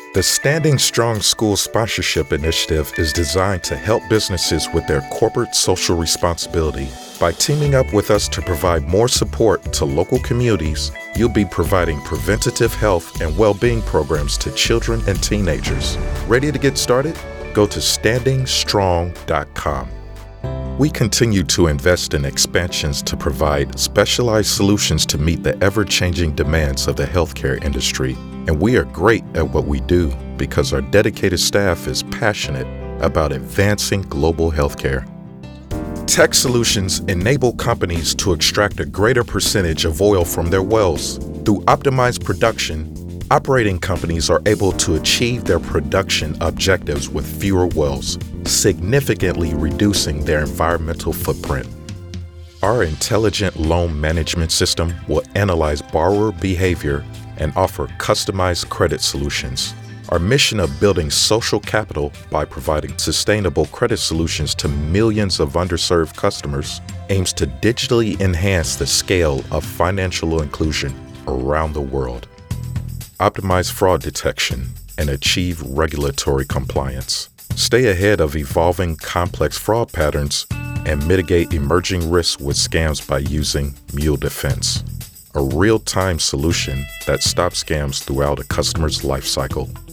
The Standing Strong School Sponsorship Initiative is designed to help businesses with their corporate social responsibility. By teaming up with us to provide more support to local communities, you'll be providing preventative health and well-being programs to children and teenagers. Ready to get started? Go to standingstrong.com. We continue to invest in expansions to provide specialized solutions to meet the ever-changing demands of the healthcare industry. And we are great at what we do because our dedicated staff is passionate about advancing global healthcare. Tech solutions enable companies to extract a greater percentage of oil from their wells. Through optimized production, operating companies are able to achieve their production objectives with fewer wells, significantly reducing their environmental footprint. Our intelligent loan management system will analyze borrower behavior and offer customized credit solutions. Our mission of building social capital by providing sustainable credit solutions to millions of underserved customers aims to digitally enhance the scale of financial inclusion around the world, optimize fraud detection, and achieve regulatory compliance. Stay ahead of evolving complex fraud patterns and mitigate emerging risks with scams by using Mule Defense, a real-time solution that stops scams throughout a customer's lifecycle.